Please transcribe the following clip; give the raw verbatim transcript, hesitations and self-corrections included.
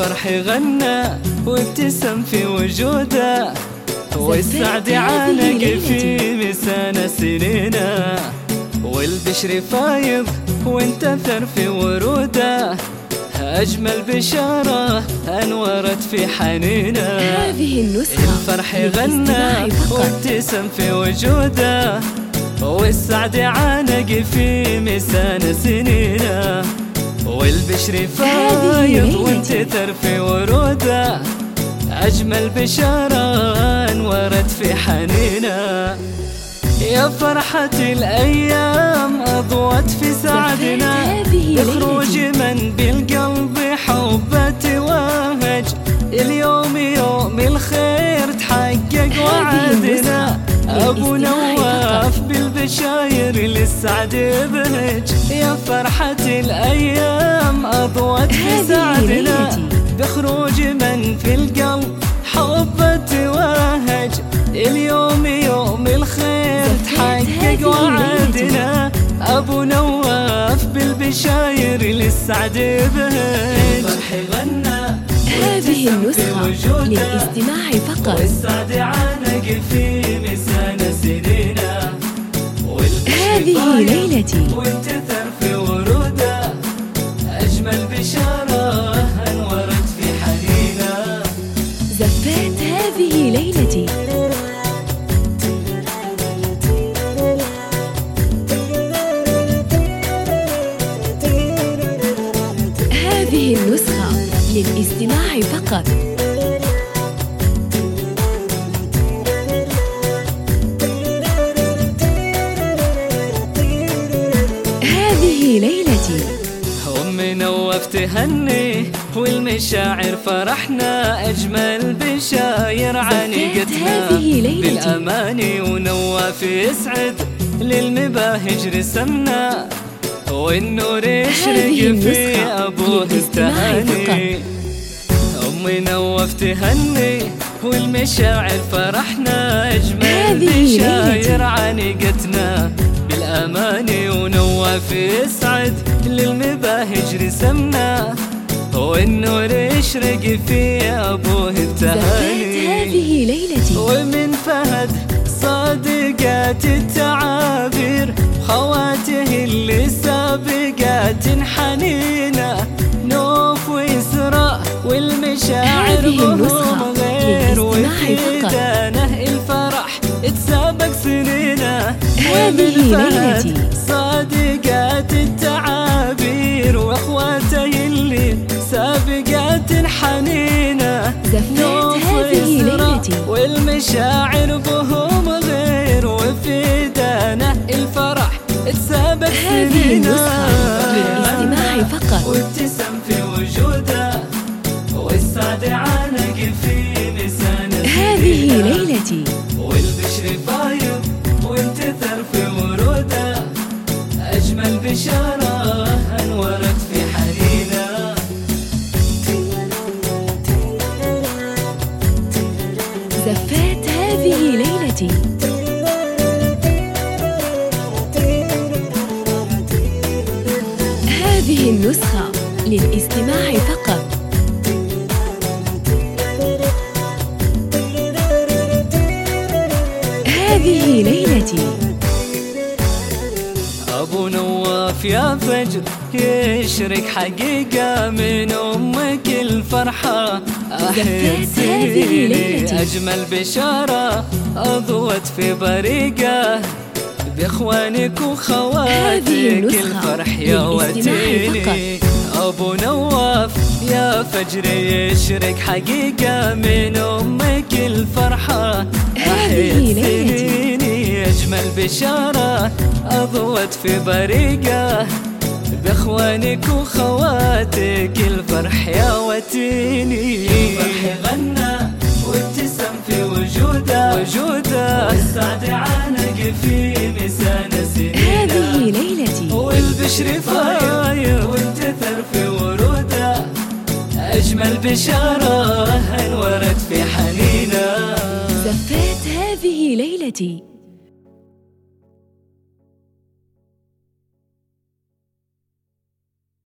الفرح غنى وابتسم في وجوده، والسعد عانق في مسانا سنينا، والبشر فايض وانتثر في وروده، أجمل بشارة أنورت في حنينا. هذه النسخة الفرح غنى وابتسم في وجوده، والسعد عانق في مسانا سنينا، والبشر فايض وانتثر في وروده، أجمل بشارة أنورت في حنينا. يا فرحة الأيام أضوت في سعدنا، بخروج من بالقلب حبة وهج، اليوم يوم الخير تحقق وعدنا، أبو نواف بالبشاير للسعد بهج. يا فرحة الأيام أضوت في سعدنا، بخروج من في القلب حبة وهج، اليوم يوم الخير تحقق وعدنا، أبو نواف بالبشاير للسعد بهج. الفرح غنى هذه النسخة للاستماع فقط، والسعد عانق في مسانا سنينا، هذه ليلتي وانتثر في وروده، أجمل بشارة أنورت في حنينا. زفات هذه ليلتي، هذه النسخة للاستماع فقط. هذه ليلتي، أم نواف تهني والمشاعر فرحنا، أجمل بشاير عانقتنا بالأماني، ونواف يسعد للمباهج رسمنا، والنور يشرق في أبوه التهاني. أم نواف تهني والمشاعر فرحنا، أجمل بشاير عانقتنا بالأماني، ونواف يسعد للمباهج رسمنا، والنور يشرق في أبوه التهاني. هذه ليلتي، ومن فهد صادقات التعابير، خواته اللي سابقات حنينة، نوف وإسراء والمشاعر بهم غير، وفي دانه الفرح تسابق سنينه. ومن فهد صادقات التعابير، واخواته اللي سابقات حنينة، نوف وإسراء والمشاعر بهم غير، وفي دانه الفرح تسابق سنينا. للاستماع فقط، وابتسم في وجوده، والسعد عانق في مسانا. هذه ليلتي، والبشر فايض وانتثر في وروده، أجمل بشارة أنورت في حنينا. زفات هذه ليلتي، هذه النسخة للاستماع فقط. هذه ليلتي، أبو نواف يا فجر يشرك حقيقة من أمك الفرحة، أحيت سنيني أجمل بشارة أضوت في بريقة، بإخوانك وخواتك الفرح يا وتيني. أبو نواف يا فجر يشرك حقيقة من أمك الفرحة، أحيت سنيني أجمل بشارة أضوت في بريقة، بإخوانك وخواتك الفرح يا وتيني. الفرح غنى وابتسم في وجوده، وجوده والسعد عانق في مسانا سنينا. هذه ليلتي، والبشر فايض وانتثر في وروده، أجمل بشارة أنورت في حنينا. زفات هذه ليلتي.